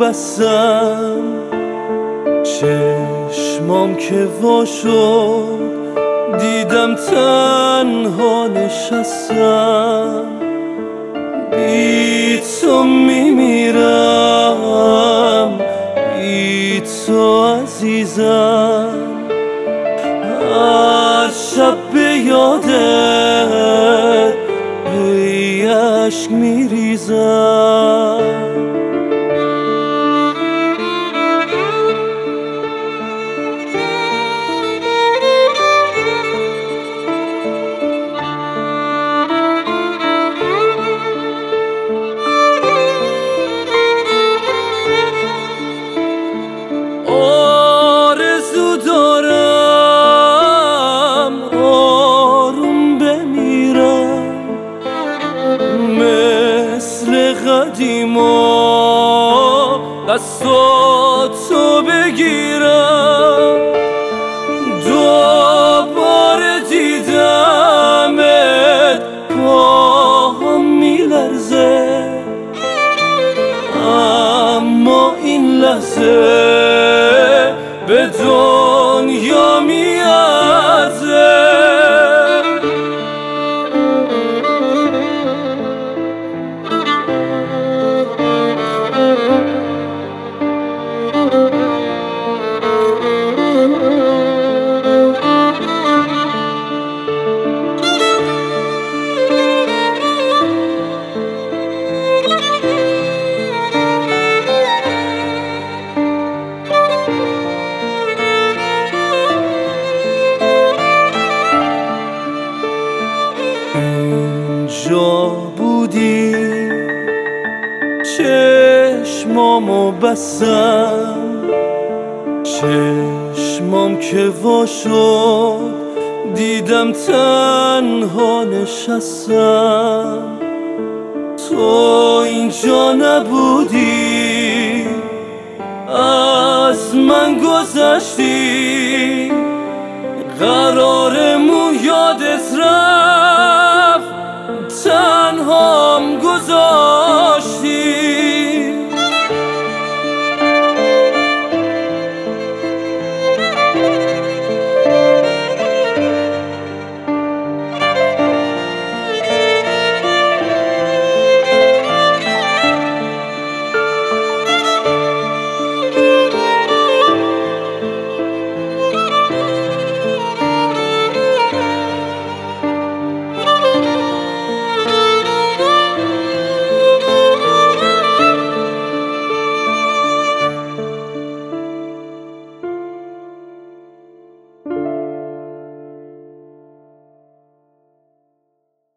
بستم، چشمام که وا شد دیدم تنها نشستم. بی تو میمیرم، بی تو عزیزم، هر شب به یادت هی اشک میریزم. آرزو دارم آروم بمیرم، مثل قدیما دستاتو بگیرم. دوباره دیدمت پاهم میلرزه، اما این لحظه به دنیا میارزه. اینجا بودی چشمامو بستم، چشمام که وا شد دیدم تنها نشستم. تو اینجا نبودی، از من گذشتی، قرارمون یادت رفت.